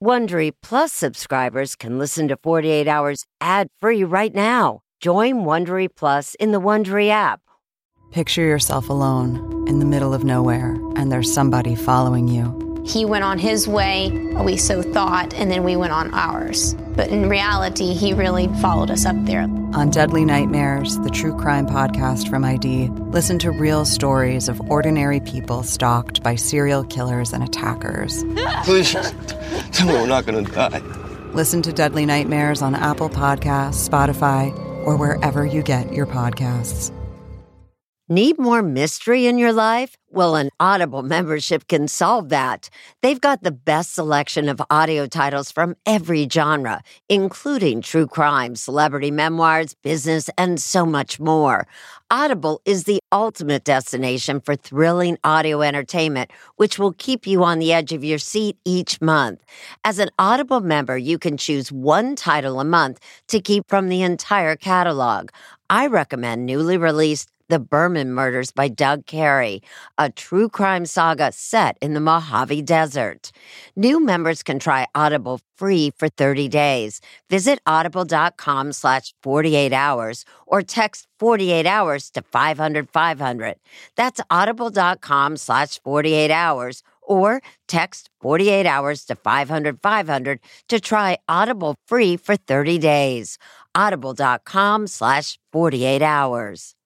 Wondery Plus subscribers can listen to 48 Hours ad-free right now. Join Wondery Plus in the Wondery app. Picture yourself alone in the middle of nowhere, and there's somebody following you. He went on his way, we so thought, and then we went on ours. But in reality, he really followed us up there. On Deadly Nightmares, the true crime podcast from ID, listen to real stories of ordinary people stalked by serial killers and attackers. Please, tell me we're not going to die. Listen to Deadly Nightmares on Apple Podcasts, Spotify, or wherever you get your podcasts. Need more mystery in your life? Well, an Audible membership can solve that. They've got the best selection of audio titles from every genre, including true crime, celebrity memoirs, business, and so much more. Audible is the ultimate destination for thrilling audio entertainment, which will keep you on the edge of your seat each month. As an Audible member, you can choose one title a month to keep from the entire catalog. I recommend newly released The Berman Murders by Doug Carey, a true crime saga set in the Mojave Desert. New members can try Audible free for 30 days. Visit audible.com/48 hours or text 48 hours to 500-500. That's audible.com/48 hours or text 48 hours to 500-500 to try Audible free for 30 days. Audible.com/48 hours.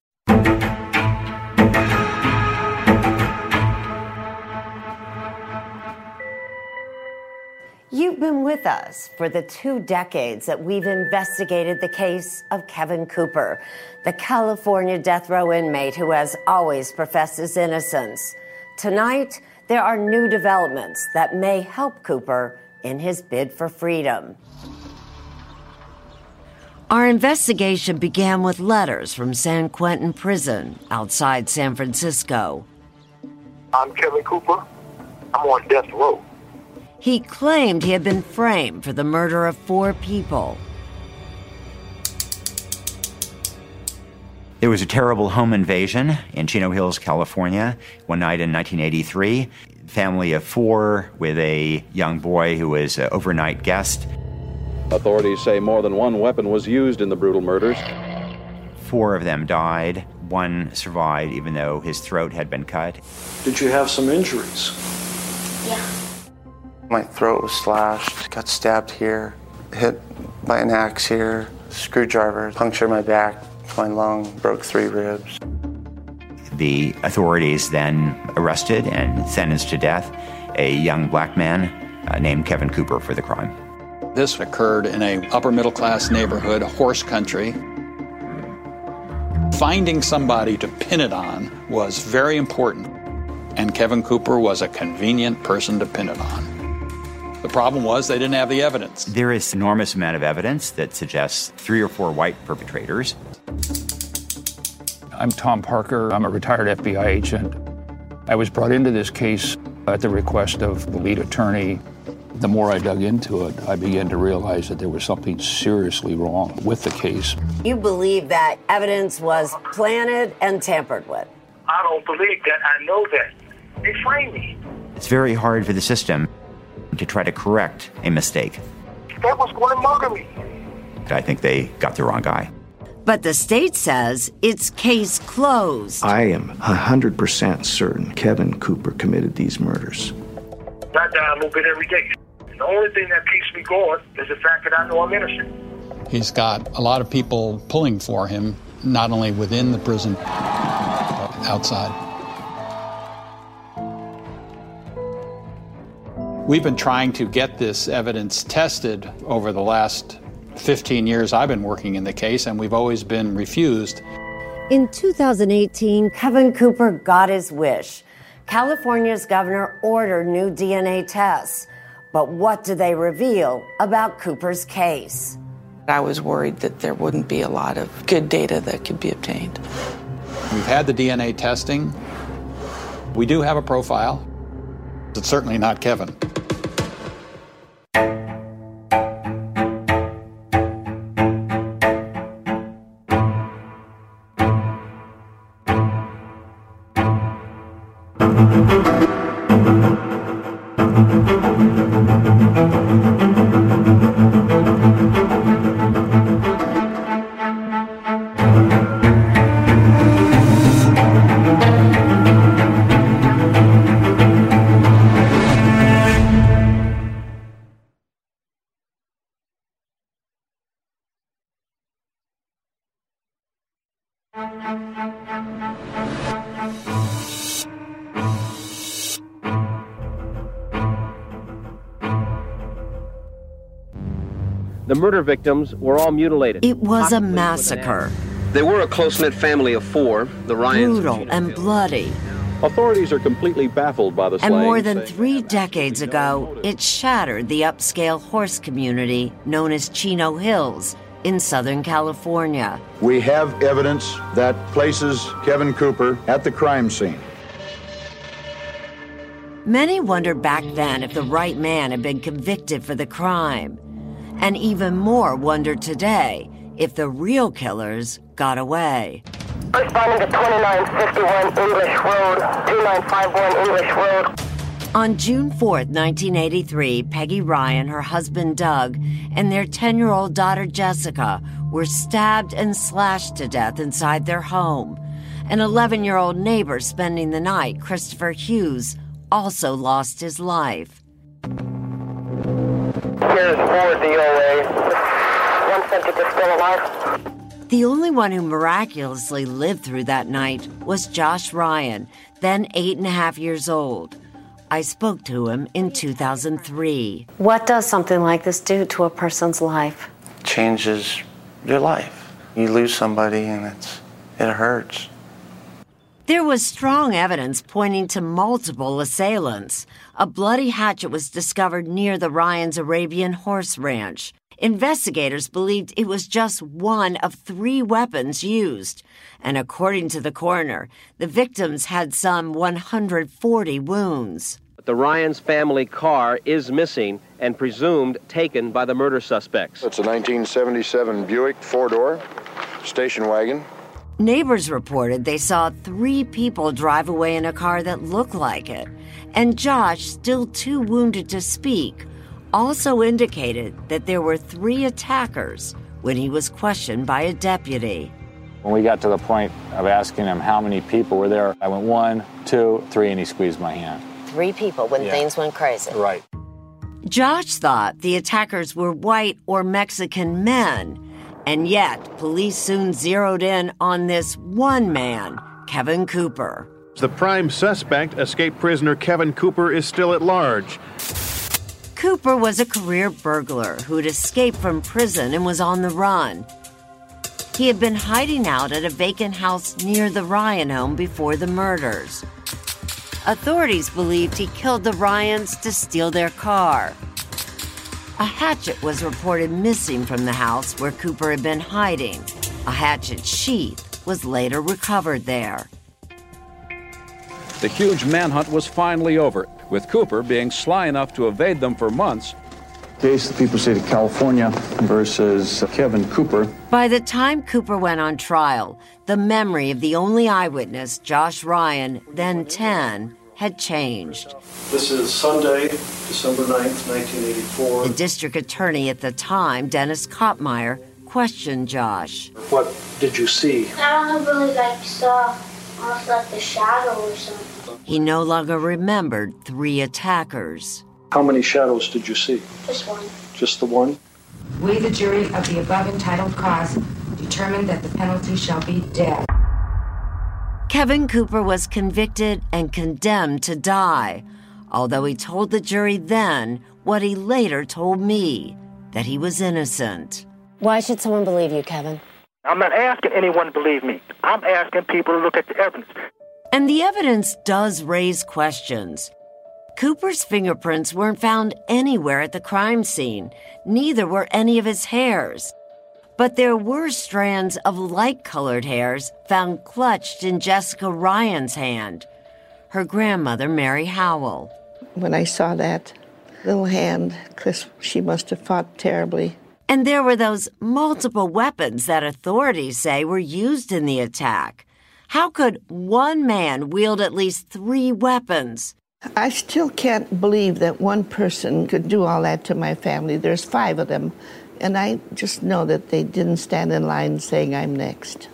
You've been with us for the 2 decades that we've investigated the case of Kevin Cooper, the California death row inmate who has always professed his innocence. Tonight, there are new developments that may help Cooper in his bid for freedom. Our investigation began with letters from San Quentin Prison outside San Francisco. I'm Kevin Cooper. I'm on death row. He claimed he had been framed for the murder of 4 people. There was a terrible home invasion in Chino Hills, California, one night in 1983. Family of 4 with a young boy who was an overnight guest. Authorities say more than one weapon was used in the brutal murders. 4 of them died. 1 survived, even though his throat had been cut. Did you have some injuries? Yeah. My throat was slashed, got stabbed here, hit by an axe here, screwdriver, punctured my back, my lung, broke 3 ribs. The authorities then arrested and sentenced to death a young black man named Kevin Cooper for the crime. This occurred in a upper middle class neighborhood, horse country. Finding somebody to pin it on was very important, and Kevin Cooper was a convenient person to pin it on. The problem was they didn't have the evidence. There is an enormous amount of evidence that suggests 3 or 4 white perpetrators. I'm Tom Parker. I'm a retired FBI agent. I was brought into this case at the request of the lead attorney. The more I dug into it, I began to realize that there was something seriously wrong with the case. You believe that evidence was planted and tampered with? I don't believe that. I know that. They framed me. It's very hard for the system to try to correct a mistake. That was going to murder me. I think they got the wrong guy. But the state says it's case closed. I am 100% certain Kevin Cooper committed these murders. I die a little bit every day. The only thing that keeps me going is the fact that I know I'm innocent. He's got a lot of people pulling for him, not only within the prison, but outside. We've been trying to get this evidence tested over the last 15 years I've been working in the case, and we've always been refused. In 2018, Kevin Cooper got his wish. California's governor ordered new DNA tests. But what do they reveal about Cooper's case? I was worried that there wouldn't be a lot of good data that could be obtained. We've had the DNA testing. We do have a profile. It's certainly not Kevin. The murder victims were all mutilated. It was a massacre. They were a close-knit family of four, the Ryans. Brutal and bloody. Authorities are completely baffled by the slaying. And more than 3 decades ago, it shattered the upscale horse community known as Chino Hills in Southern California. We have evidence that places Kevin Cooper at the crime scene. Many wondered back then if the right man had been convicted for the crime. And even more wonder today if the real killers got away. Responding to 2951 English Road, 2951 English Road. On June 4th, 1983, Peggy Ryan, her husband Doug, and their 10-year-old daughter Jessica were stabbed and slashed to death inside their home. An 11-year-old neighbor spending the night, Christopher Hughes, also lost his life. Here's 4 DOA. One subject is still alive. The only one who miraculously lived through that night was Josh Ryan, then 8.5 years old. I spoke to him in 2003. What does something like this do to a person's life? Changes your life. You lose somebody and it hurts. There was strong evidence pointing to multiple assailants. A bloody hatchet was discovered near the Ryans' Arabian Horse Ranch. Investigators believed it was just one of 3 weapons used. And according to the coroner, the victims had some 140 wounds. The Ryans' family car is missing and presumed taken by the murder suspects. It's a 1977 Buick 4-door station wagon. Neighbors reported they saw 3 people drive away in a car that looked like it. And Josh, still too wounded to speak, also indicated that there were 3 attackers when he was questioned by a deputy. When we got to the point of asking him how many people were there, I went 1, 2, 3, and he squeezed my hand. 3 people when things went crazy. Right. Josh thought the attackers were white or Mexican men. And yet, police soon zeroed in on this one man, Kevin Cooper. The prime suspect, escaped prisoner Kevin Cooper, is still at large. Cooper was a career burglar who'd escaped from prison and was on the run. He had been hiding out at a vacant house near the Ryan home before the murders. Authorities believed he killed the Ryans to steal their car. A hatchet was reported missing from the house where Cooper had been hiding. A hatchet sheath was later recovered there. The huge manhunt was finally over, with Cooper being sly enough to evade them for months. Case the People's State of California versus Kevin Cooper. By the time Cooper went on trial, the memory of the only eyewitness, Josh Ryan, then 10, had changed. This is Sunday, December 9th, 1984. The district attorney at the time, Dennis Kopmeyer, questioned Josh. What did you see? I don't really saw almost like the shadow or something. He no longer remembered 3 attackers. How many shadows did you see? Just 1. Just the one? We, the jury of the above entitled cause, determine that the penalty shall be death. Kevin Cooper was convicted and condemned to die, although he told the jury then what he later told me, that he was innocent. Why should someone believe you, Kevin? I'm not asking anyone to believe me. I'm asking people to look at the evidence. And the evidence does raise questions. Cooper's fingerprints weren't found anywhere at the crime scene. Neither were any of his hairs. But there were strands of light-colored hairs found clutched in Jessica Ryan's hand, her grandmother, Mary Howell. When I saw that little hand, because she must have fought terribly. And there were those multiple weapons that authorities say were used in the attack. How could one man wield at least 3 weapons? I still can't believe that one person could do all that to my family. There's 5 of them. And I just know that they didn't stand in line saying I'm next.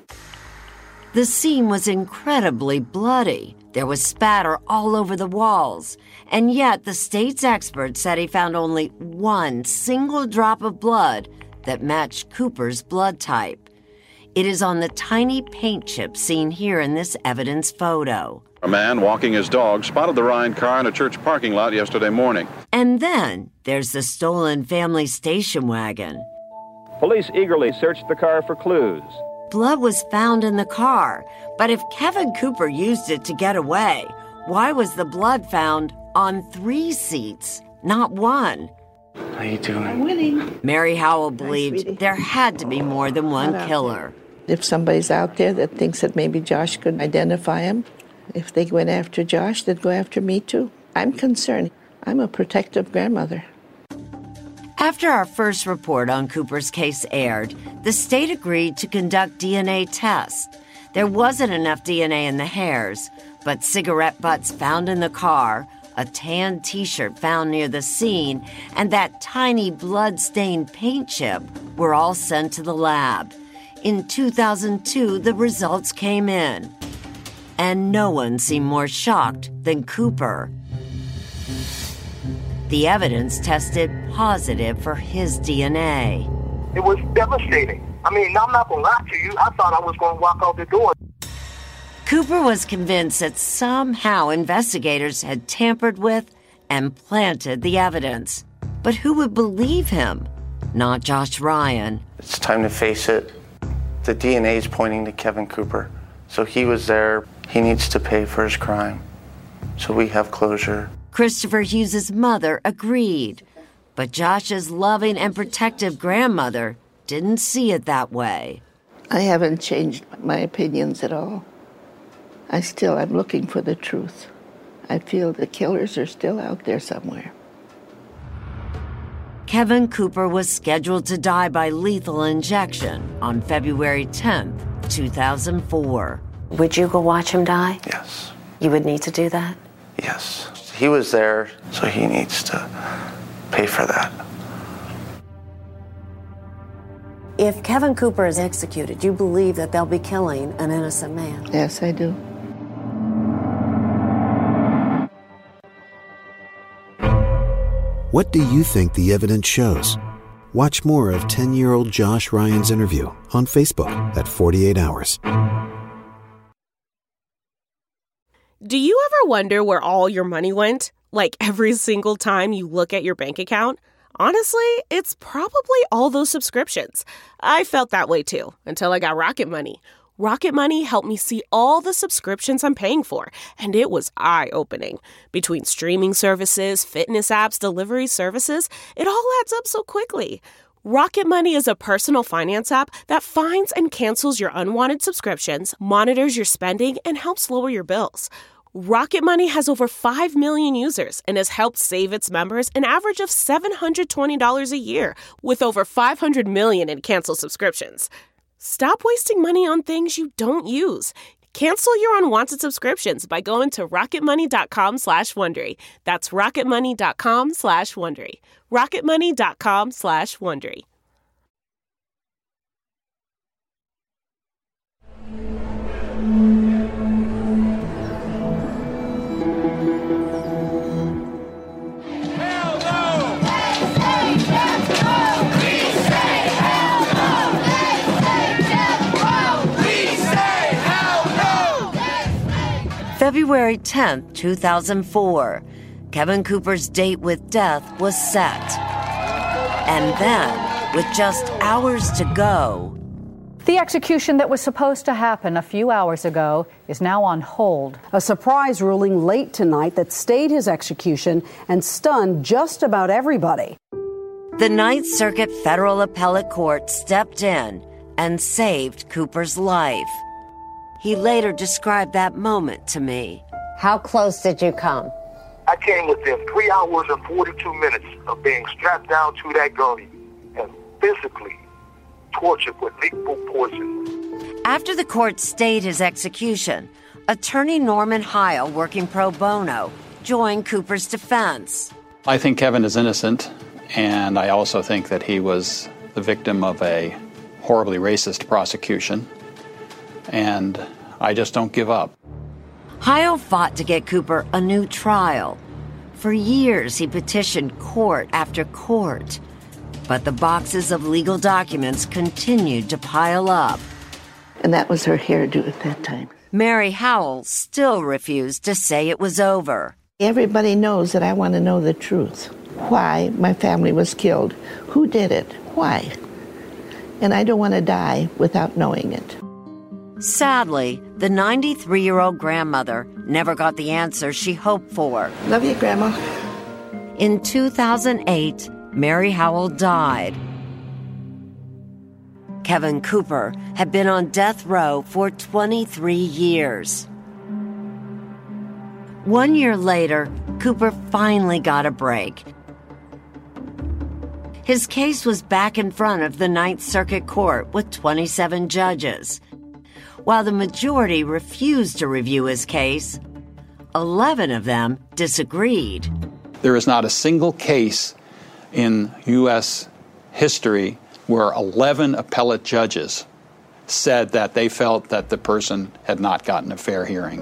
The scene was incredibly bloody. There was spatter all over the walls. And yet the state's expert said he found only 1 single drop of blood that matched Cooper's blood type. It is on the tiny paint chip seen here in this evidence photo. A man walking his dog spotted the Ryan car in a church parking lot yesterday morning. And then there's the stolen family station wagon. Police eagerly searched the car for clues. Blood was found in the car, but if Kevin Cooper used it to get away, why was the blood found on 3 seats, not 1? How you doing? I'm winning. Mary Howell believed there had to be more than one killer. If somebody's out there that thinks that maybe Josh could identify him, if they went after Josh, they'd go after me too. I'm concerned. I'm a protective grandmother. After our first report on Cooper's case aired, the state agreed to conduct DNA tests. There wasn't enough DNA in the hairs, but cigarette butts found in the car, a tan T-shirt found near the scene, and that tiny blood-stained paint chip were all sent to the lab. In 2002, the results came in. And no one seemed more shocked than Cooper. The evidence tested positive for his DNA. It was devastating. I mean, I'm not going to lie to you. I thought I was going to walk out the door. Cooper was convinced that somehow investigators had tampered with and planted the evidence. But who would believe him? Not Josh Ryan. It's time to face it. The DNA is pointing to Kevin Cooper. So he was there. He needs to pay for his crime. So we have closure. Christopher Hughes' mother agreed. But Josh's loving and protective grandmother didn't see it that way. I haven't changed my opinions at all. I'm looking for the truth. I feel the killers are still out there somewhere. Kevin Cooper was scheduled to die by lethal injection on February 10th, 2004. Would you go watch him die? Yes. You would need to do that? Yes. He was there, so he needs to pay for that. If Kevin Cooper is executed, you believe that they'll be killing an innocent man? Yes, I do. What do you think the evidence shows? Watch more of 10-year-old Josh Ryan's interview on Facebook at 48 Hours. Do you ever wonder where all your money went? Like every single time you look at your bank account? Honestly, it's probably all those subscriptions. I felt that way too, until I got Rocket Money. Rocket Money helped me see all the subscriptions I'm paying for, and it was eye-opening. Between streaming services, fitness apps, delivery services, it all adds up so quickly. Rocket Money is a personal finance app that finds and cancels your unwanted subscriptions, monitors your spending, and helps lower your bills. Rocket Money has over 5 million users and has helped save its members an average of $720 a year, with over 500 million in canceled subscriptions. Stop wasting money on things you don't use. Cancel your unwanted subscriptions by going to rocketmoney.com/Wondery. That's rocketmoney.com/Wondery. rocketmoney.com/Wondery. February 10th, 2004. Kevin Cooper's date with death was set. And then, with just hours to go, the execution that was supposed to happen a few hours ago is now on hold. A surprise ruling late tonight that stayed his execution and stunned just about everybody. The Ninth Circuit Federal Appellate Court stepped in and saved Cooper's life. He later described that moment to me. How close did you come? I came within 3 hours and 42 minutes of being strapped down to that gurney and physically tortured with lethal poison. After the court stayed his execution, attorney Norman Heil, working pro bono, joined Cooper's defense. I think Kevin is innocent, and I also think that he was the victim of a horribly racist prosecution. And I just don't give up. Heil fought to get Cooper a new trial. For years, he petitioned court after court. But the boxes of legal documents continued to pile up. And that was her hairdo at that time. Mary Howell still refused to say it was over. Everybody knows that I want to know the truth. Why my family was killed. Who did it? Why? And I don't want to die without knowing it. Sadly, the 93-year-old grandmother never got the answer she hoped for. Love you, Grandma. In 2008, Mary Howell died. Kevin Cooper had been on death row for 23 years. 1 year later, Cooper finally got a break. His case was back in front of the Ninth Circuit Court with 27 judges. While the majority refused to review his case, 11 of them disagreed. There is not a single case in U.S. history where 11 appellate judges said that they felt that the person had not gotten a fair hearing.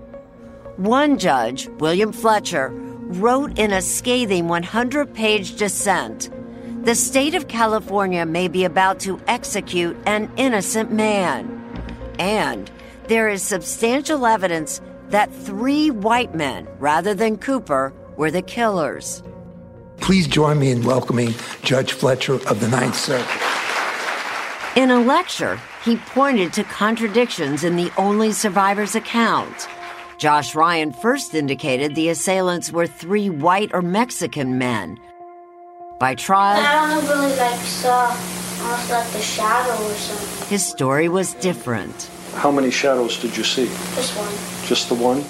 One judge, William Fletcher, wrote in a scathing 100-page dissent, "The state of California may be about to execute an innocent man. And there is substantial evidence that 3 white men, rather than Cooper, were the killers." Please join me in welcoming Judge Fletcher of the Ninth Circuit. In a lecture, he pointed to contradictions in the only survivor's account. Josh Ryan first indicated the assailants were 3 white or Mexican men. By trial, I only really saw almost like the shadow or something. his story was different. How many shadows did you see? Just one. Just the one?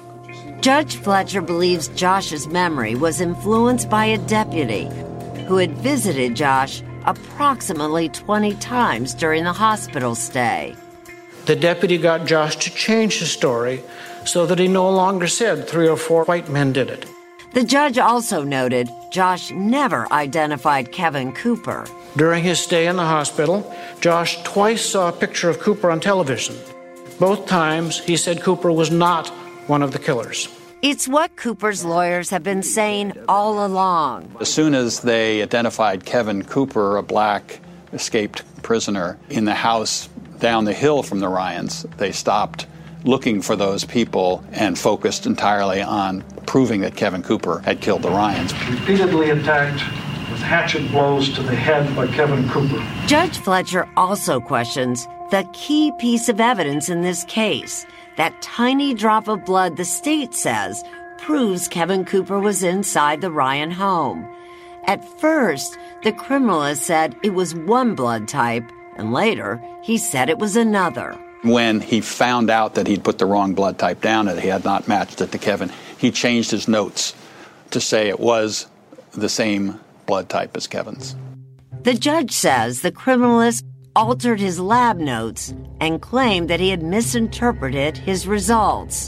Judge Fletcher believes Josh's memory was influenced by a deputy who had visited Josh approximately 20 times during the hospital stay. The deputy got Josh to change his story so that he no longer said 3 or 4 white men did it. The judge also noted Josh never identified Kevin Cooper. During his stay in the hospital, Josh twice saw a picture of Cooper on television. Both times, he said Cooper was not one of the killers. It's what Cooper's lawyers have been saying all along. As soon as they identified Kevin Cooper, a black escaped prisoner, in the house down the hill from the Ryans, they stopped looking for those people and focused entirely on proving that Kevin Cooper had killed the Ryans. Repeatedly attacked with hatchet blows to the head by Kevin Cooper. Judge Fletcher also questions the key piece of evidence in this case, that tiny drop of blood the state says proves Kevin Cooper was inside the Ryan home. At first, the criminalist said it was one blood type, and later he said it was another. When he found out that he'd put the wrong blood type down and he had not matched it to Kevin, he changed his notes to say it was the same blood type as Kevin's. The judge says the criminalist altered his lab notes and claimed that he had misinterpreted his results.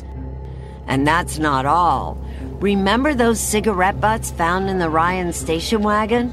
And that's not all. Remember those cigarette butts found in the Ryan station wagon?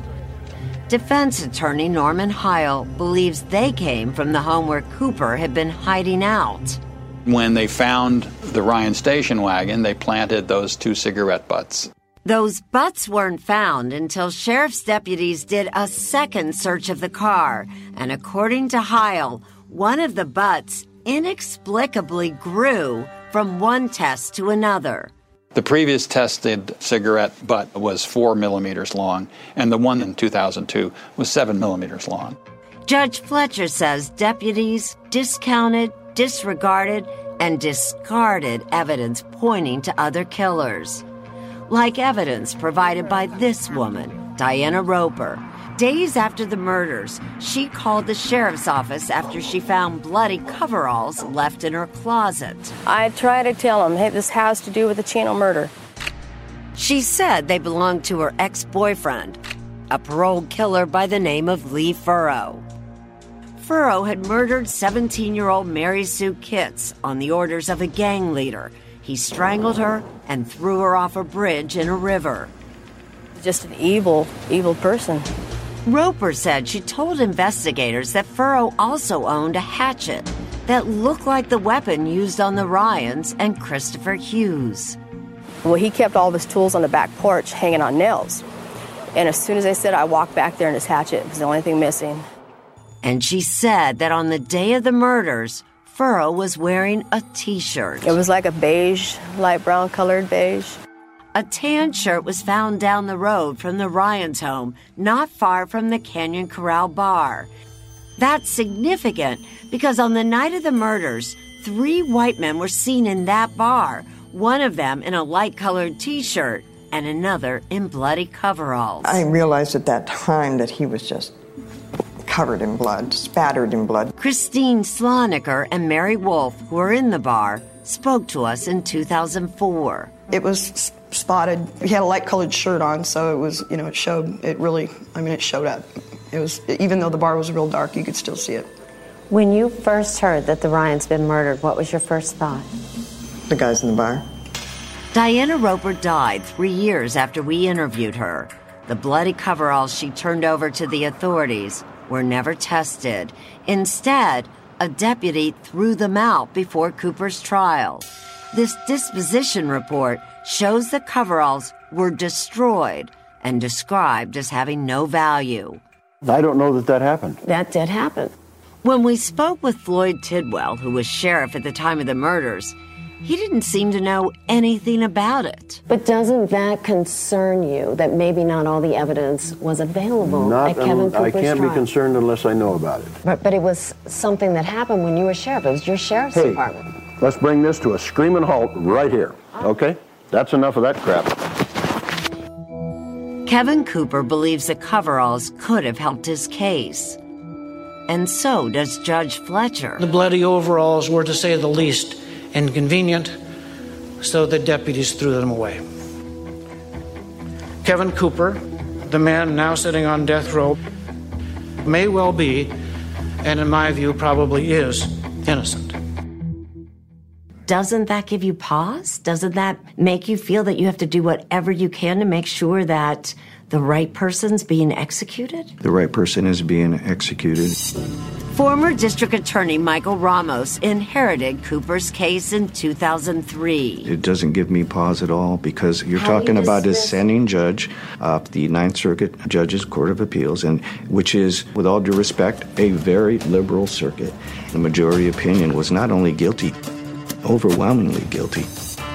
Defense attorney Norman Heil believes they came from the home where Cooper had been hiding out. When they found the Ryan station wagon, they planted those 2 cigarette butts. Those butts weren't found until sheriff's deputies did a second search of the car, and according to Heil, one of the butts inexplicably grew from one test to another. The previous tested cigarette butt was 4 millimeters long, and the one in 2002 was 7 millimeters long. Judge Fletcher says deputies discounted, disregarded, and discarded evidence pointing to other killers. Like evidence provided by this woman, Diana Roper. Days after the murders, she called the sheriff's office after she found bloody coveralls left in her closet. I tried to tell him, hey, this has to do with the Chino murder. She said they belonged to her ex-boyfriend, a paroled killer by the name of Lee Furrow. Furrow had murdered 17-year-old Mary Sue Kitts on the orders of a gang leader. He strangled her and threw her off a bridge in a river. Just an evil, evil person. Roper said she told investigators that Furrow also owned a hatchet that looked like the weapon used on the Ryans and Christopher Hughes. Well, he kept all of his tools on the back porch hanging on nails. And as soon as I said, I walked back there and his hatchet was the only thing missing. And she said that on the day of the murders, Furrow was wearing a T-shirt. It was like a beige, light brown colored beige. A tan shirt was found down the road from the Ryans' home, not far from the Canyon Corral bar. That's significant because on the night of the murders, 3 white men were seen in that bar, one of them in a light-colored T-shirt and another in bloody coveralls. I realized at that time that he was just covered in blood, spattered in blood. Christine Sloniker and Mary Wolf, who were in the bar, spoke to us in 2004. It was spotted. He had a light-colored shirt on, so it was, it showed. It showed up. It was, even though the bar was real dark, you could still see it. When you first heard that the Ryans been murdered, what was your first thought? The guys in the bar. Diana Roper died 3 years after we interviewed her. The bloody coveralls she turned over to the authorities were never tested. Instead, a deputy threw them out before Cooper's trial. This disposition report shows the coveralls were destroyed and described as having no value. I don't know that happened. That did happen. When we spoke with Floyd Tidwell, who was sheriff at the time of the murders, he didn't seem to know anything about it. But doesn't that concern you that maybe not all the evidence was available at Kevin Cooper's trial? I can't be concerned unless I know about it. But it was something that happened when you were sheriff. It was your sheriff's department. Let's bring this to a screaming halt right here, okay? That's enough of that crap. Kevin Cooper believes the coveralls could have helped his case. And so does Judge Fletcher. The bloody overalls were, to say the least, inconvenient, so the deputies threw them away. Kevin Cooper, the man now sitting on death row, may well be, and in my view probably is, innocent. Doesn't that give you pause? Doesn't that make you feel that you have to do whatever you can to make sure that the right person's being executed? The right person is being executed. Former District Attorney Michael Ramos inherited Cooper's case in 2003. It doesn't give me pause at all because you're talking about a sitting judge of the Ninth Circuit Judges Court of Appeals, and which is, with all due respect, a very liberal circuit. The majority opinion was not only guilty, overwhelmingly guilty.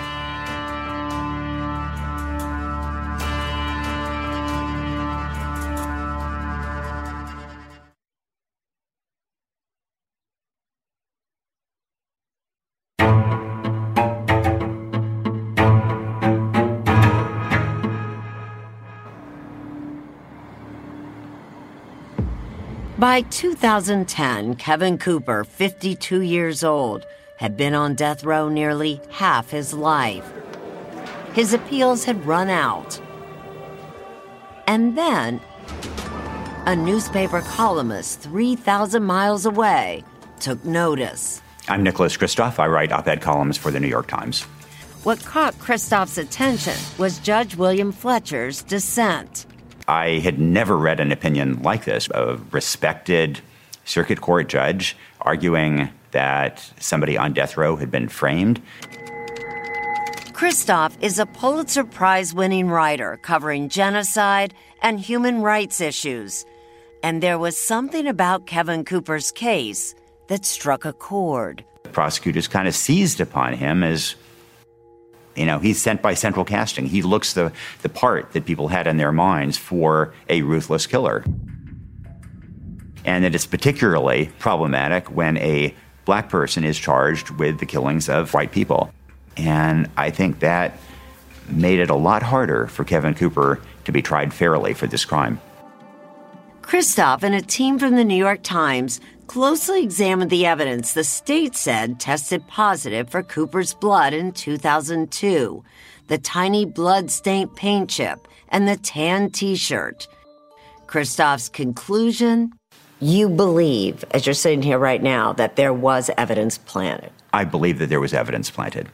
By 2010, Kevin Cooper, 52 years old, had been on death row nearly half his life. His appeals had run out. And then, a newspaper columnist 3,000 miles away took notice. I'm Nicholas Kristof. I write op-ed columns for the New York Times. What caught Kristof's attention was Judge William Fletcher's dissent. I had never read an opinion like this, a respected circuit court judge arguing that somebody on death row had been framed. Kristof is a Pulitzer Prize-winning writer covering genocide and human rights issues. And there was something about Kevin Cooper's case that struck a chord. The prosecutors kind of seized upon him as, he's sent by central casting. He looks the part that people had in their minds for a ruthless killer. And it is particularly problematic when a black person is charged with the killings of white people. And I think that made it a lot harder for Kevin Cooper to be tried fairly for this crime. Kristof and a team from the New York Times closely examined the evidence the state said tested positive for Cooper's blood in 2002, the tiny blood-stained paint chip and the tan T-shirt. Kristof's conclusion: you believe, as you're sitting here right now, that there was evidence planted. I believe that there was evidence planted.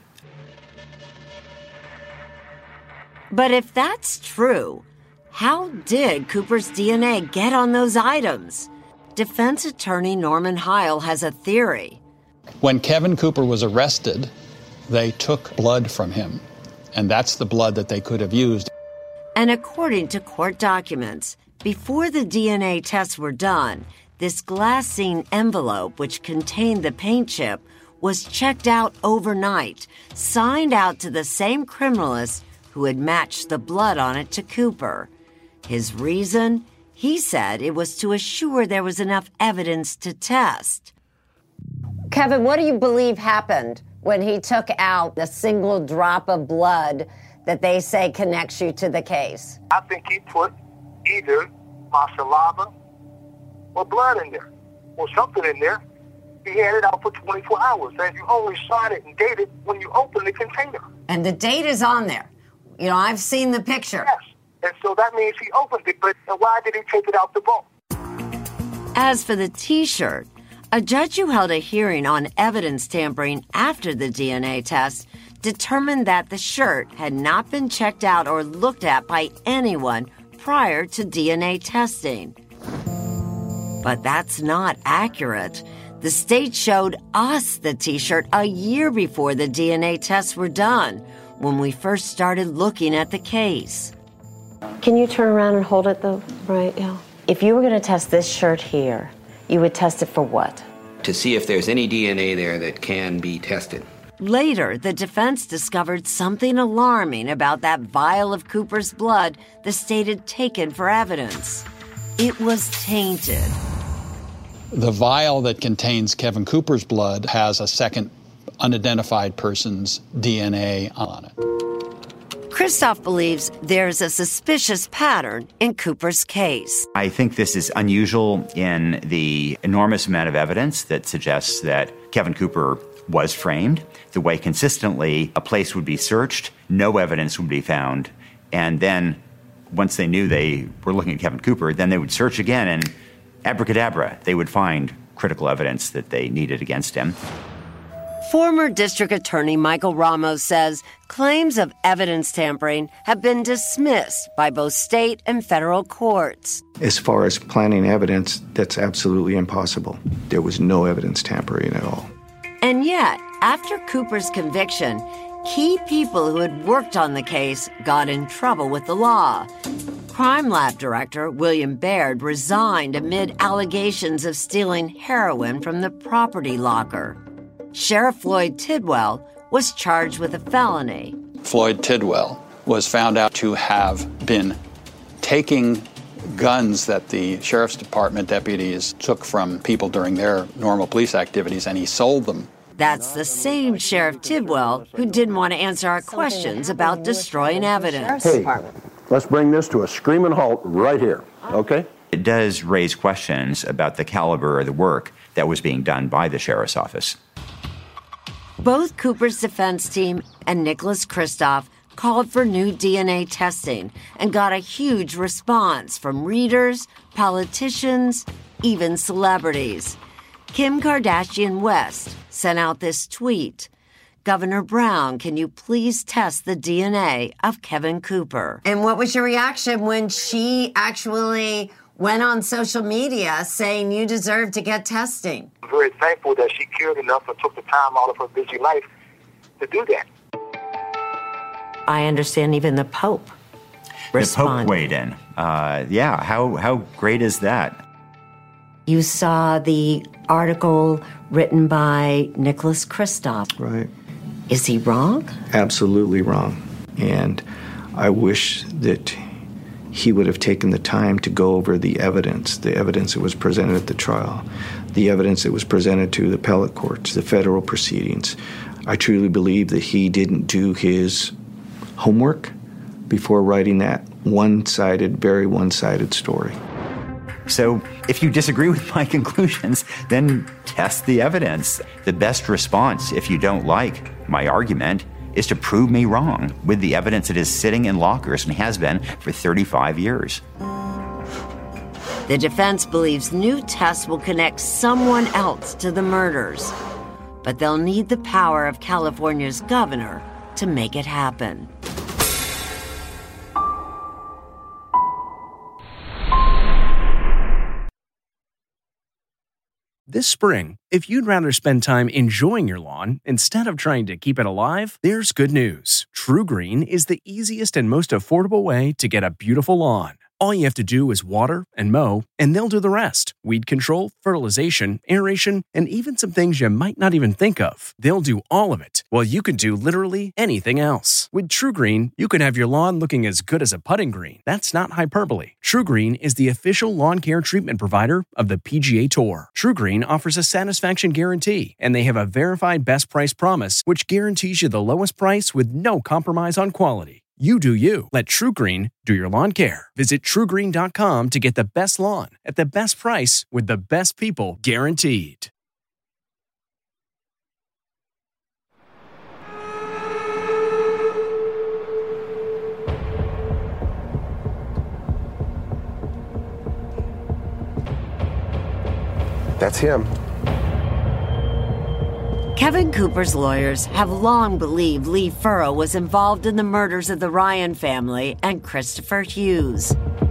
But if that's true, how did Cooper's DNA get on those items? Defense attorney Norman Heil has a theory. When Kevin Cooper was arrested, they took blood from him, and that's the blood that they could have used. And according to court documents, before the DNA tests were done, This glassine envelope, which contained the paint chip, was checked out overnight, signed out to the same criminalist who had matched the blood on it to Cooper. His reason? He said it was to assure there was enough evidence to test. Kevin, what do you believe happened when he took out the single drop of blood that they say connects you to the case? I think he put either my saliva or blood in there, or something in there. He had it out for 24 hours, and you only sign it and date it when you open the container. And the date is on there. You know, I've seen the picture. Yes, and so that means he opened it, but why did he take it out the vault? As for the T-shirt, a judge who held a hearing on evidence tampering after the DNA test determined that the shirt had not been checked out or looked at by anyone prior to DNA testing. But that's not accurate. The state showed us the T-shirt a year before the DNA tests were done, when we first started looking at the case. Can you turn around and hold it, though? Right, yeah. If you were going to test this shirt here, you would test it for what? To see if there's any DNA there that can be tested. Later, the defense discovered something alarming about that vial of Cooper's blood the state had taken for evidence. It was tainted. The vial that contains Kevin Cooper's blood has a second unidentified person's DNA on it. Christoph believes there's a suspicious pattern in Cooper's case. I think this is unusual in the enormous amount of evidence that suggests that Kevin Cooper was framed. The way consistently a place would be searched, no evidence would be found, and then once they knew they were looking at Kevin Cooper, then they would search again, and abracadabra, they would find critical evidence that they needed against him. Former District Attorney Michael Ramos says claims of evidence tampering have been dismissed by both state and federal courts. As far as planting evidence, that's absolutely impossible. There was no evidence tampering at all. And yet, after Cooper's conviction, key people who had worked on the case got in trouble with the law. Crime Lab Director William Baird resigned amid allegations of stealing heroin from the property locker. Sheriff Floyd Tidwell was charged with a felony. Floyd Tidwell was found out to have been taking guns that the Sheriff's Department deputies took from people during their normal police activities, and he sold them. That's the same Sheriff Tidwell who didn't want to answer our questions about destroying evidence. Hey, let's bring this to a screaming halt right here, okay? It does raise questions about the caliber of the work that was being done by the sheriff's office. Both Cooper's defense team and Nicholas Kristof called for new DNA testing and got a huge response from readers, politicians, even celebrities. Kim Kardashian West sent out this tweet. Governor Brown, can you please test the DNA of Kevin Cooper? And what was your reaction when she actually went on social media saying you deserve to get testing? I'm very thankful that she cared enough and took the time out of her busy life to do that. I understand even the Pope responded. The Pope weighed in. How great is that? You saw the article written by Nicholas Kristof. Right. Is he wrong? Absolutely wrong. And I wish that he would have taken the time to go over the evidence that was presented at the trial, the evidence that was presented to the appellate courts, the federal proceedings. I truly believe that he didn't do his homework before writing that very one-sided story. So if you disagree with my conclusions, then test the evidence. The best response, if you don't like my argument, is to prove me wrong with the evidence that is sitting in lockers and has been for 35 years. The defense believes new tests will connect someone else to the murders, but they'll need the power of California's governor to make it happen. This spring, if you'd rather spend time enjoying your lawn instead of trying to keep it alive, there's good news. TruGreen is the easiest and most affordable way to get a beautiful lawn. All you have to do is water and mow, and they'll do the rest. Weed control, fertilization, aeration, and even some things you might not even think of. They'll do all of it, while you can do literally anything else. With TruGreen, you can have your lawn looking as good as a putting green. That's not hyperbole. TruGreen is the official lawn care treatment provider of the PGA Tour. TruGreen offers a satisfaction guarantee, and they have a verified best price promise, which guarantees you the lowest price with no compromise on quality. You do you. Let TruGreen do your lawn care. Visit TruGreen.com to get the best lawn at the best price with the best people guaranteed. That's him. Kevin Cooper's lawyers have long believed Lee Furrow was involved in the murders of the Ryan family and Christopher Hughes.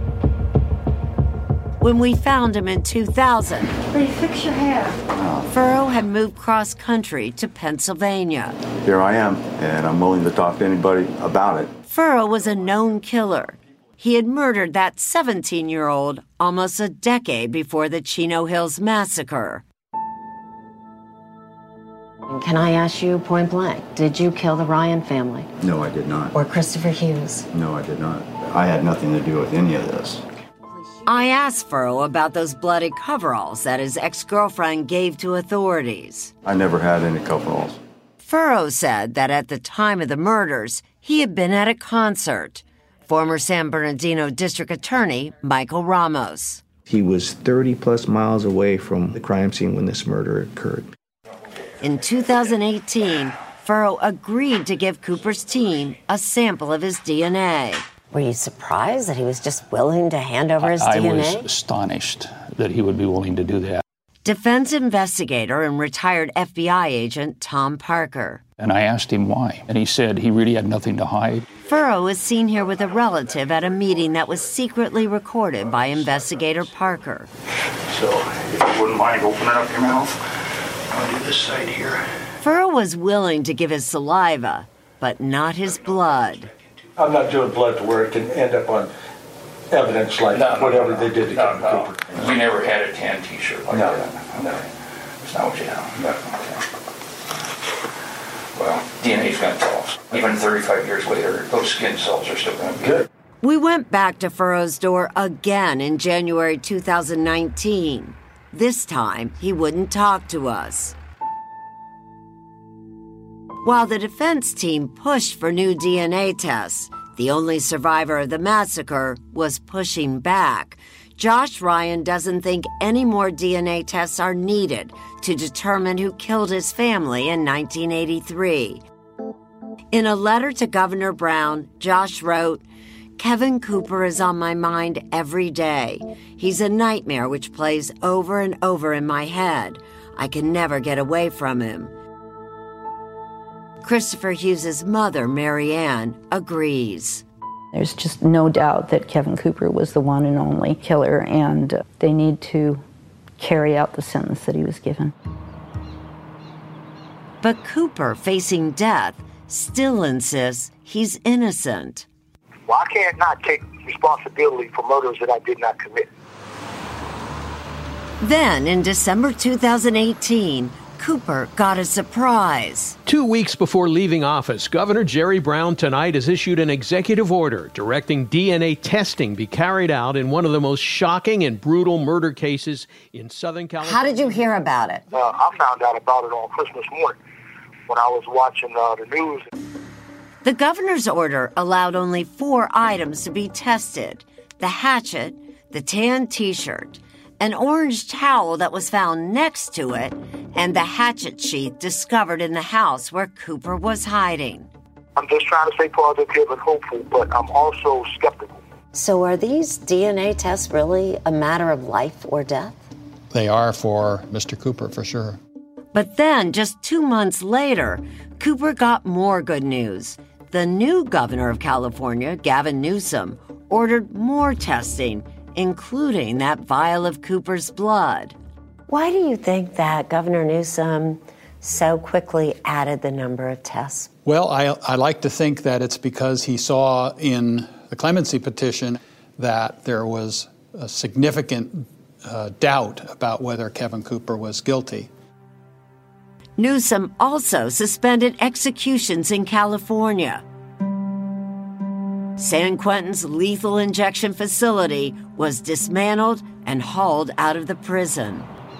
When we found him in 2000, Lee, fix your hair. Furrow had moved cross-country to Pennsylvania. Here I am, and I'm willing to talk to anybody about it. Furrow was a known killer. He had murdered that 17-year-old almost a decade before the Chino Hills massacre. Can I ask you point blank, did you kill the Ryan family? No, I did not. Or Christopher Hughes? No, I did not. I had nothing to do with any of this. I asked Furrow about those bloody coveralls that his ex-girlfriend gave to authorities. I never had any coveralls. Furrow said that at the time of the murders, he had been at a concert. Former San Bernardino District Attorney Michael Ramos. He was 30-plus miles away from the crime scene when this murder occurred. In 2018, Furrow agreed to give Cooper's team a sample of his DNA. Were you surprised that he was just willing to hand over his DNA? I was astonished that he would be willing to do that. Defense investigator and retired FBI agent Tom Parker. And I asked him why, and he said he really had nothing to hide. Furrow is seen here with a relative at a meeting that was secretly recorded by investigator Parker. So, if you wouldn't mind opening up your mouth. I'll do this side here. Furrow was willing to give his saliva, but not his blood. I'm not doing blood to where it can end up on evidence like whatever they did to Kevin Cooper. You never had a tan T-shirt like that? No. It's not what you have. No. Okay. Well, DNA's going to tell us. Even 35 years later, those skin cells are still going to be good. We went back to Furrow's door again in January 2019. This time, he wouldn't talk to us. While the defense team pushed for new DNA tests, the only survivor of the massacre was pushing back. Josh Ryan doesn't think any more DNA tests are needed to determine who killed his family in 1983. In a letter to Governor Brown, Josh wrote, "Kevin Cooper is on my mind every day. He's a nightmare which plays over and over in my head. I can never get away from him." Christopher Hughes' mother, Mary Ann, agrees. There's just no doubt that Kevin Cooper was the one and only killer, and they need to carry out the sentence that he was given. But Cooper, facing death, still insists he's innocent. Well, I can't not take responsibility for murders that I did not commit. Then, in December 2018, Cooper got a surprise. 2 weeks before leaving office, Governor Jerry Brown tonight has issued an executive order directing DNA testing be carried out in one of the most shocking and brutal murder cases in Southern California. How did you hear about it? I found out about it on Christmas morning when I was watching the news. The governor's order allowed only 4 items to be tested: the hatchet, the tan T-shirt, an orange towel that was found next to it, and the hatchet sheath discovered in the house where Cooper was hiding. I'm just trying to stay positive and hopeful, but I'm also skeptical. So are these DNA tests really a matter of life or death? They are for Mr. Cooper, for sure. But then, just 2 months later, Cooper got more good news. The new governor of California, Gavin Newsom, ordered more testing, including that vial of Cooper's blood. Why do you think that Governor Newsom so quickly added the number of tests? Well, I like to think that it's because he saw in the clemency petition that there was a significant doubt about whether Kevin Cooper was guilty. Newsom also suspended executions in California. San Quentin's lethal injection facility was dismantled and hauled out of the prison.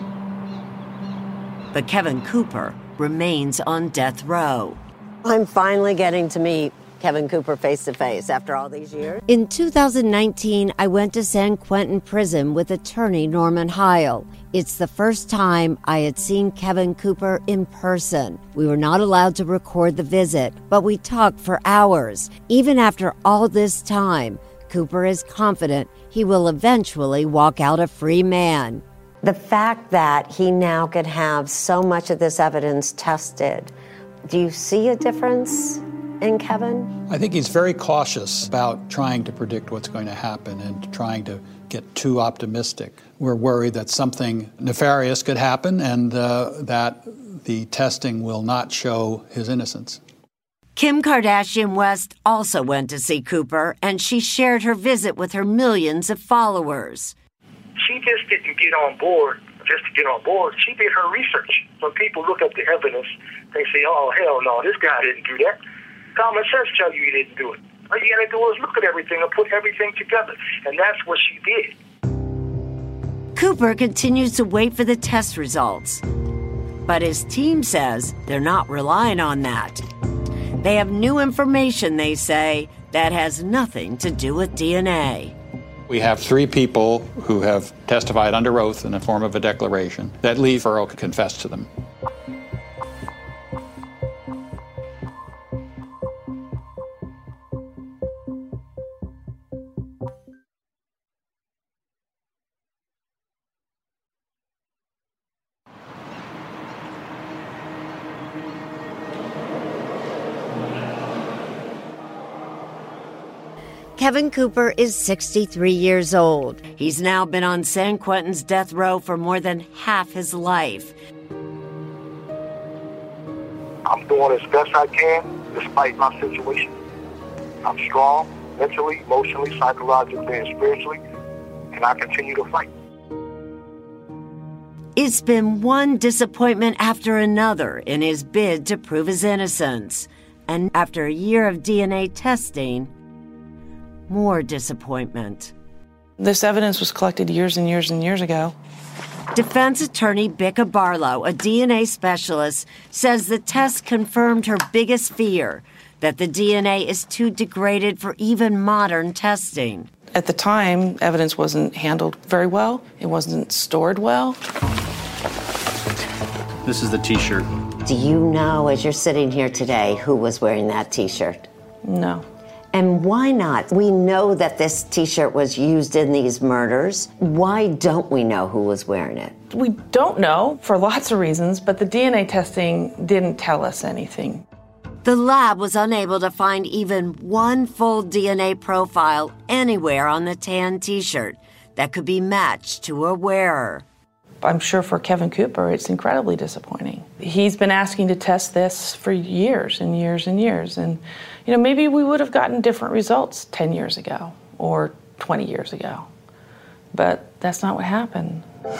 But Kevin Cooper remains on death row. I'm finally getting to meet Kevin Cooper face to face after all these years. In 2019, I went to San Quentin Prison with attorney Norman Heil. It's the first time I had seen Kevin Cooper in person. We were not allowed to record the visit, but we talked for hours. Even after all this time, Cooper is confident he will eventually walk out a free man. The fact that he now could have so much of this evidence tested, do you see a difference in Kevin? I think he's very cautious about trying to predict what's going to happen and trying to get too optimistic. We're worried that something nefarious could happen and that the testing will not show his innocence. Kim Kardashian West also went to see Cooper, and she shared her visit with her millions of followers. She just didn't get on board just to get on board. She did her research. When people look up the evidence, they say, oh, hell no, this guy didn't do that. Common sense tells you he didn't do it. All you got to do is look at everything and put everything together. And that's what she did. Cooper continues to wait for the test results. But his team says they're not relying on that. They have new information, they say, that has nothing to do with DNA. We have 3 people who have testified under oath in the form of a declaration that Lee Furrow confessed to them. Kevin Cooper is 63 years old. He's now been on San Quentin's death row for more than half his life. I'm doing as best I can despite my situation. I'm strong, mentally, emotionally, psychologically, and spiritually, and I continue to fight. It's been one disappointment after another in his bid to prove his innocence. And after a year of DNA testing, more disappointment. This evidence was collected years and years and years ago. Defense attorney Becca Barlow, a DNA specialist, says the test confirmed her biggest fear, that the DNA is too degraded for even modern testing. At the time, evidence wasn't handled very well. It wasn't stored well. This is the T-shirt. Do you know, as you're sitting here today, who was wearing that T-shirt? No. And why not? We know that this T-shirt was used in these murders. Why don't we know who was wearing it? We don't know for lots of reasons, but the DNA testing didn't tell us anything. The lab was unable to find even one full DNA profile anywhere on the tan T-shirt that could be matched to a wearer. I'm sure for Kevin Cooper, it's incredibly disappointing. He's been asking to test this for years and years and years. And, maybe we would have gotten different results 10 years ago or 20 years ago. But that's not what happened.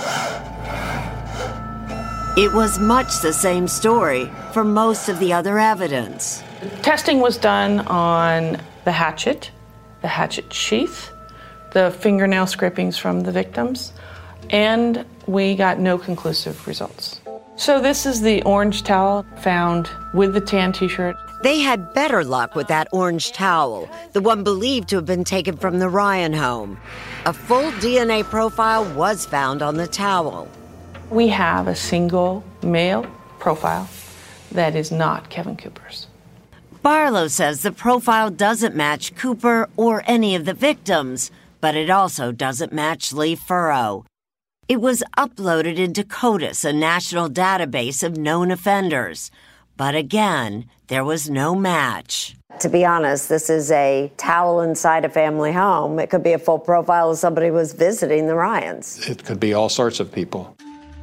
It was much the same story for most of the other evidence. Testing was done on the hatchet sheath, the fingernail scrapings from the victims, and we got no conclusive results. So this is the orange towel found with the tan T-shirt. They had better luck with that orange towel, the one believed to have been taken from the Ryan home. A full DNA profile was found on the towel. We have a single male profile that is not Kevin Cooper's. Barlow says the profile doesn't match Cooper or any of the victims, but it also doesn't match Lee Furrow. It was uploaded into CODIS, a national database of known offenders. But again, there was no match. To be honest, this is a towel inside a family home. It could be a full profile of somebody who was visiting the Ryans. It could be all sorts of people.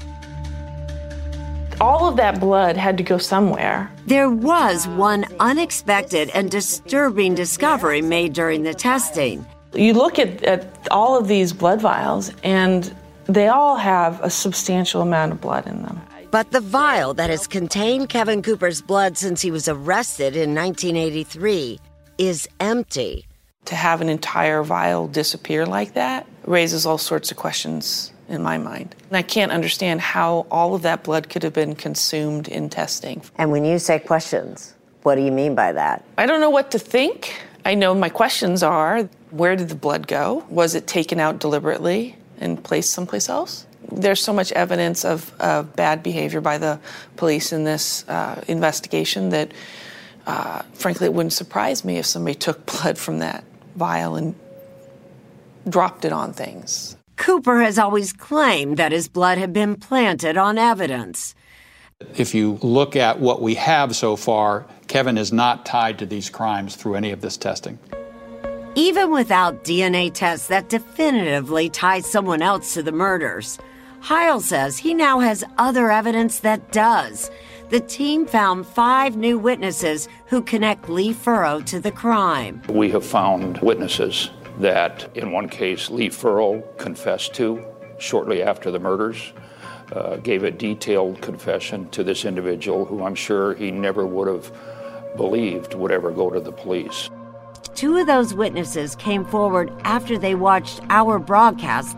All of that blood had to go somewhere. There was one unexpected and disturbing discovery made during the testing. You look at all of these blood vials, and they all have a substantial amount of blood in them. But the vial that has contained Kevin Cooper's blood since he was arrested in 1983 is empty. To have an entire vial disappear like that raises all sorts of questions in my mind. And I can't understand how all of that blood could have been consumed in testing. And when you say questions, what do you mean by that? I don't know what to think. I know my questions are, where did the blood go? Was it taken out deliberately and placed someplace else? There's so much evidence of bad behavior by the police in this investigation that, frankly, it wouldn't surprise me if somebody took blood from that vial and dropped it on things. Cooper has always claimed that his blood had been planted on evidence. If you look at what we have so far, Kevin is not tied to these crimes through any of this testing. Even without DNA tests that definitively tie someone else to the murders, Heil says he now has other evidence that does. The team found 5 new witnesses who connect Lee Furrow to the crime. We have found witnesses that, in one case, Lee Furrow confessed to shortly after the murders, gave a detailed confession to this individual who I'm sure he never would have believed would ever go to the police. 2 of those witnesses came forward after they watched our broadcast.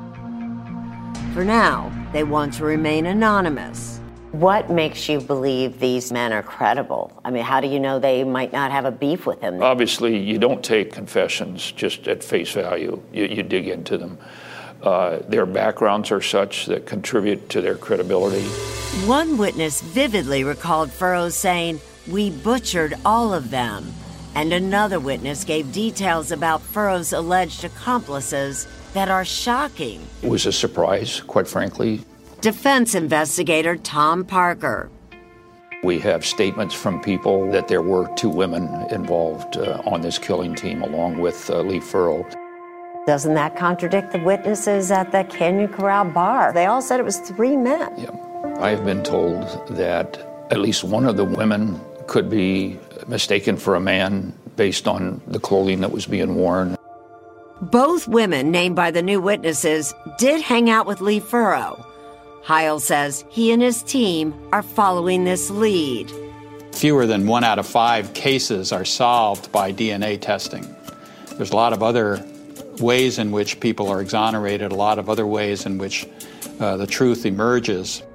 For now, they want to remain anonymous. What makes you believe these men are credible? I mean, how do you know they might not have a beef with him? Obviously, you don't take confessions just at face value. You dig into them. Their backgrounds are such that contribute to their credibility. One witness vividly recalled Furrow saying, "We butchered all of them." And another witness gave details about Furrow's alleged accomplices that are shocking. It was a surprise, quite frankly. Defense investigator Tom Parker. We have statements from people that there were 2 women involved on this killing team along with Lee Furrow. Doesn't that contradict the witnesses at the Canyon Corral bar? They all said it was 3 men. Yeah. I have been told that at least one of the women could be mistaken for a man based on the clothing that was being worn. Both women named by the new witnesses did hang out with Lee Furrow. Heil says he and his team are following this lead. Fewer than 1 out of 5 cases are solved by DNA testing. There's a lot of other ways in which people are exonerated, a lot of other ways in which the truth emerges.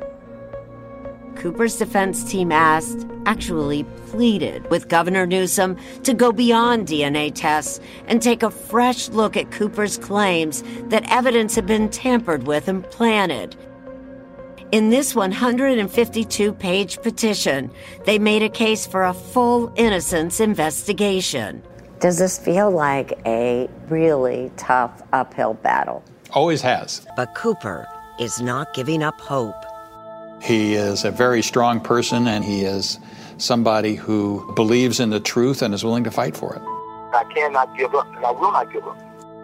Cooper's defense team asked, actually pleaded, with Governor Newsom to go beyond DNA tests and take a fresh look at Cooper's claims that evidence had been tampered with and planted. In this 152-page petition, they made a case for a full innocence investigation. Does this feel like a really tough uphill battle? Always has. But Cooper is not giving up hope. He is a very strong person, and he is somebody who believes in the truth and is willing to fight for it. I cannot give up, and I will not give up.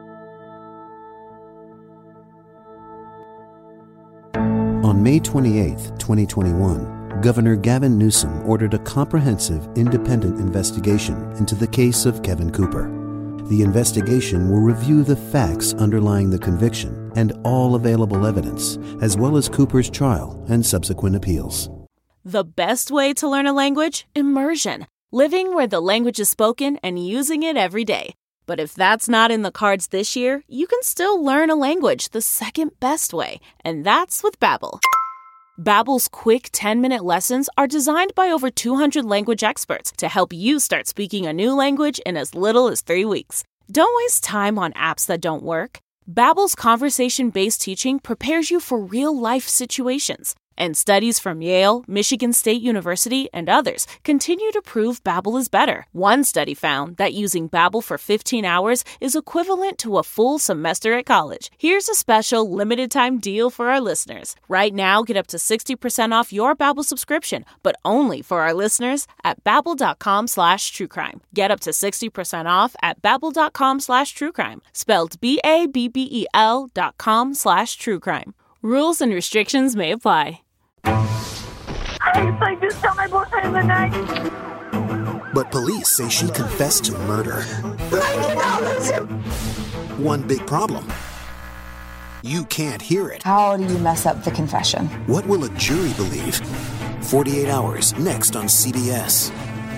On May 28, 2021, Governor Gavin Newsom ordered a comprehensive, independent investigation into the case of Kevin Cooper. The investigation will review the facts underlying the conviction and all available evidence, as well as Cooper's trial and subsequent appeals. The best way to learn a language? Immersion. Living where the language is spoken and using it every day. But if that's not in the cards this year, you can still learn a language the second best way, and that's with Babbel. Babbel's quick 10-minute lessons are designed by over 200 language experts to help you start speaking a new language in as little as 3 weeks. Don't waste time on apps that don't work. Babbel's conversation-based teaching prepares you for real-life situations. And studies from Yale, Michigan State University, and others continue to prove Babbel is better. One study found that using Babbel for 15 hours is equivalent to a full semester at college. Here's a special limited-time deal for our listeners. Right now, get up to 60% off your Babbel subscription, but only for our listeners at Babbel.com/truecrime. Get up to 60% off at Babbel.com/truecrime. Spelled BABBEL.com/truecrime. Rules and restrictions may apply. I just saw my boyfriend in the night. But police say she confessed to murder. I did not listen. one big problem. You can't hear it. How do you mess up the confession? What will a jury believe? 48 Hours, next on CBS.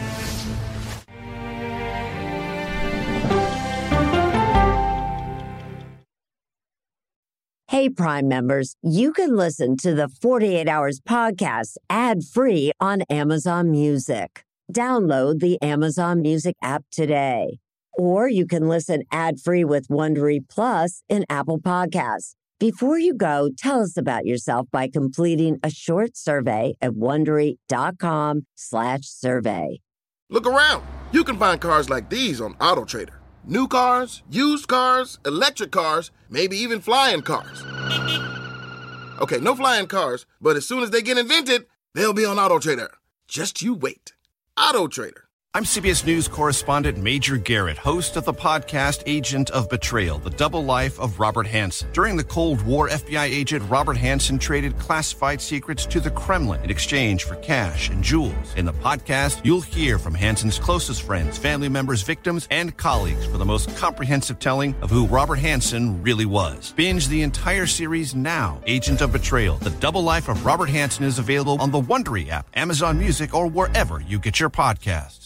Hey, Prime members, you can listen to the 48 Hours podcast ad-free on Amazon Music. Download the Amazon Music app today. Or you can listen ad-free with Wondery Plus in Apple Podcasts. Before you go, tell us about yourself by completing a short survey at Wondery.com/survey. Look around. You can find cars like these on AutoTrader. New cars, used cars, electric cars, maybe even flying cars. Okay, no flying cars, but as soon as they get invented, they'll be on AutoTrader. Just you wait. AutoTrader. I'm CBS News correspondent Major Garrett, host of the podcast Agent of Betrayal, The Double Life of Robert Hanssen. During the Cold War, FBI agent Robert Hanssen traded classified secrets to the Kremlin in exchange for cash and jewels. In the podcast, you'll hear from Hanssen's closest friends, family members, victims, and colleagues for the most comprehensive telling of who Robert Hanssen really was. Binge the entire series now. Agent of Betrayal, The Double Life of Robert Hanssen is available on the Wondery app, Amazon Music, or wherever you get your podcasts.